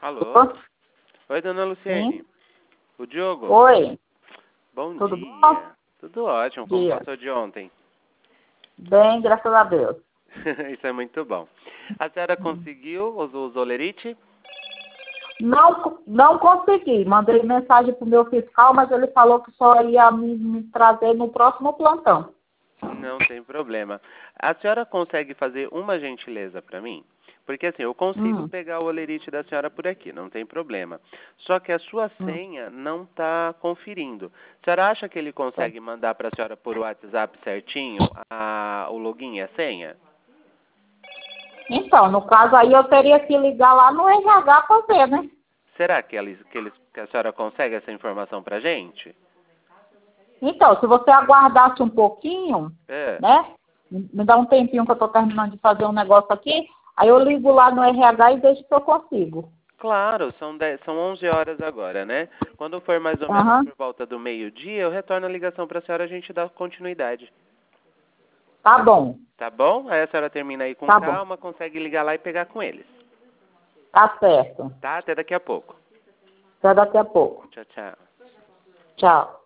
Alô? Ô, Oi, dona Luciene. sim. O Diogo? Oi, Bom tudo bom? dia. Tudo ótimo. Como Dia. passou de ontem? Bem, graças a Deus. Isso é muito bom. A senhora conseguiu os olerite? Não consegui. Mandei mensagem pro meu fiscal, mas ele falou que só ia me trazer no próximo plantão. Não tem problema. A senhora consegue fazer uma gentileza para mim? Porque assim, eu consigo Hum, pegar o olerite da senhora por aqui, não tem problema. Só que a sua hum, senha não está conferindo. A senhora acha que ele tá. consegue mandar para a senhora por WhatsApp certinho o login e a senha? Então, no caso aí eu teria que ligar lá no RH para ver, né? Será que, que a senhora consegue essa informação pra gente? Então, se você aguardasse um pouquinho, É, né? Me dá um tempinho que eu estou terminando de fazer um negócio aqui, aí eu ligo lá no RH e vejo se eu consigo. claro, são 11 horas agora, né? Quando for mais ou menos Aham, por volta do meio-dia, eu retorno a ligação pra senhora, a gente dá continuidade. tá bom, Tá bom? Aí a senhora termina aí com tá bom, calma, consegue ligar lá e pegar com eles. tá certo. Tá? Até daqui a pouco. Até daqui a pouco. Tchau, tchau. Tchau.